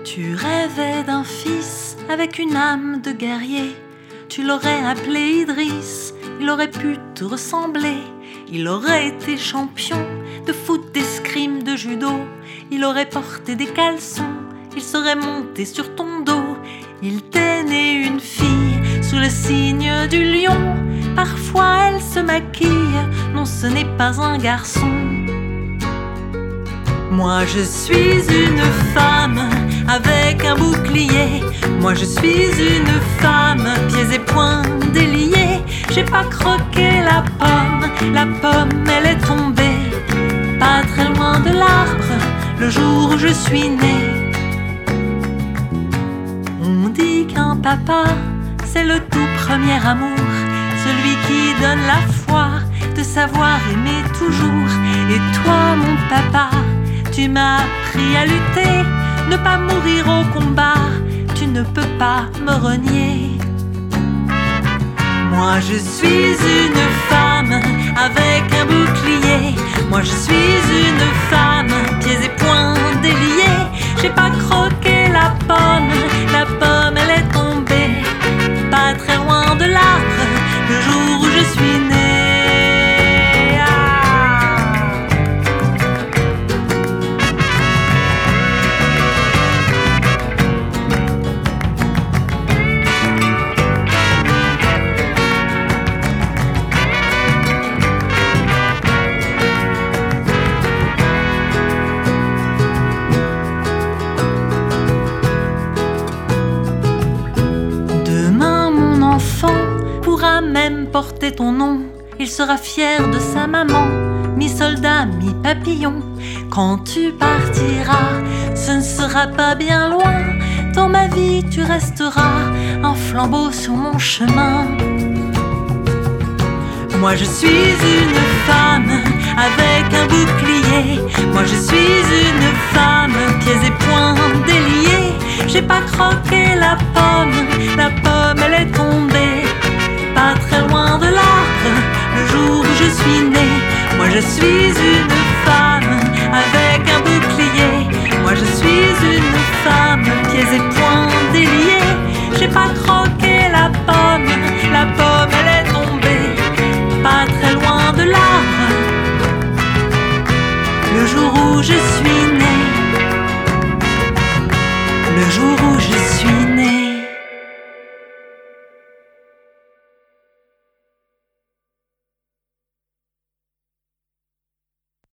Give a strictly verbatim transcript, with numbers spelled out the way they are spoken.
Tu rêvais d'un fils avec une âme de guerrier. Tu l'aurais appelé Idriss, il aurait pu te ressembler. Il aurait été champion de foot, d'escrime, de judo. Il aurait porté des caleçons, il serait monté sur ton dos. Il t'est né une fille sous le signe du lion. Parfois elle se maquille, non ce n'est pas un garçon. Moi je suis une femme avec un bouclier. Moi je suis une femme, pieds et poings déliés. J'ai pas croqué la pomme, la pomme elle est tombée pas très loin de l'arbre le jour où je suis née. On dit qu'un papa c'est le tout premier amour, celui qui donne la foi de savoir aimer toujours. Et toi mon papa, tu m'as appris à lutter, ne pas mourir au combat, tu ne peux pas me renier. Moi je suis une femme avec un bouclier. Moi je suis une femme, pieds et poings déliés. J'ai pas croqué la pomme, la pomme elle est tombée pas très loin de l'arbre le jour où je suis née. Même porter ton nom, il sera fier de sa maman, mi-soldat, mi-papillon. Quand tu partiras, ce ne sera pas bien loin. Dans ma vie, tu resteras un flambeau sur mon chemin. Moi je suis une femme avec un bouclier. Moi je suis une femme, pieds et poings déliés. J'ai pas croqué la pomme, la pomme elle est tombée pas très loin de l'arbre le jour où je suis née. Moi je suis une femme avec un bouclier. Moi je suis une femme, pieds et poings déliés. J'ai pas croqué la pomme, la pomme elle est tombée pas très loin de l'arbre le jour où je suis